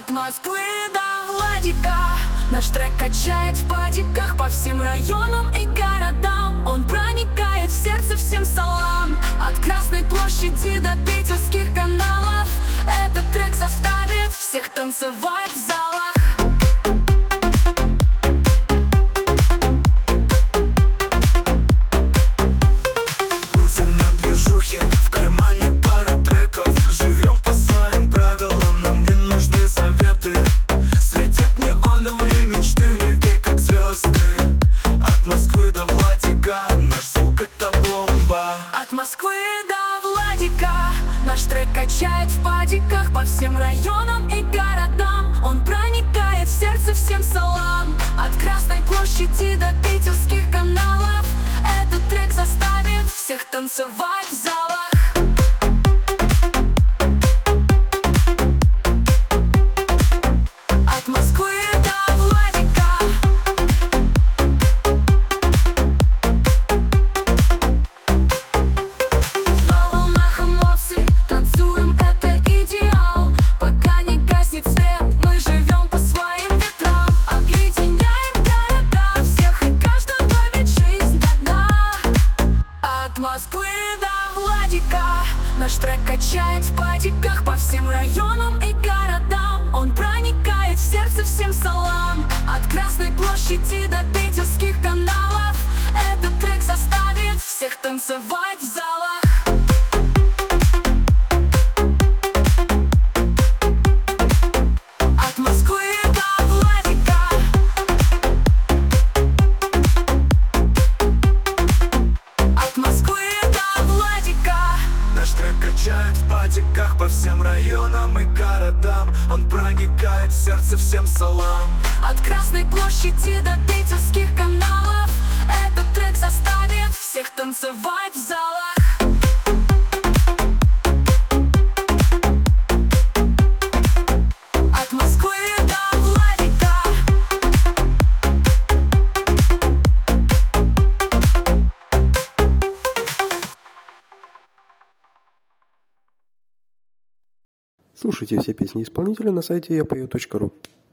От Москвы до Владика наш трек качает в падиках по всем районам и городам. Он проникает в сердце, всем салам. От Красной площади до питерских каналов. Этот трек заставит всех танцевать в залах. В кармане пара треков. Живем по своим правилам, нам не нужны советы. Светят неоновые мечты, легкие как звезды. От Москвы до Владика наш звук это бомба. От Москвы до Владика наш трек качает в падиках по всем районам и городам. Он проникает в сердце, всем салам. От Красной площади до питерских каналов. Этот трек заставит всех танцевать в залах. От Москвы до Владика. На волнах эмоций танцуем, это идеал. Пока не гаснет свет, мы живем по своим ветрам. Объединяем города всех и каждого, ведь жизнь одна. От Москвы до Владика наш трек качает в падиках по всем районам и городам. Он проникает в сердце, всем салам. От Красной площади до питерских каналов. Этот трек заставит всех танцевать в залах. От Москвы до Владика. От Москвы до Владика Наш трек качает в падиках по всем районам и городам. Он проникает в сердце, всем салам. От Красной площади до питерских каналов. Этот трек заставит всех танцевать в залах. От Москвы до Владика. Слушайте все песни исполнителя на сайте yapою.ru.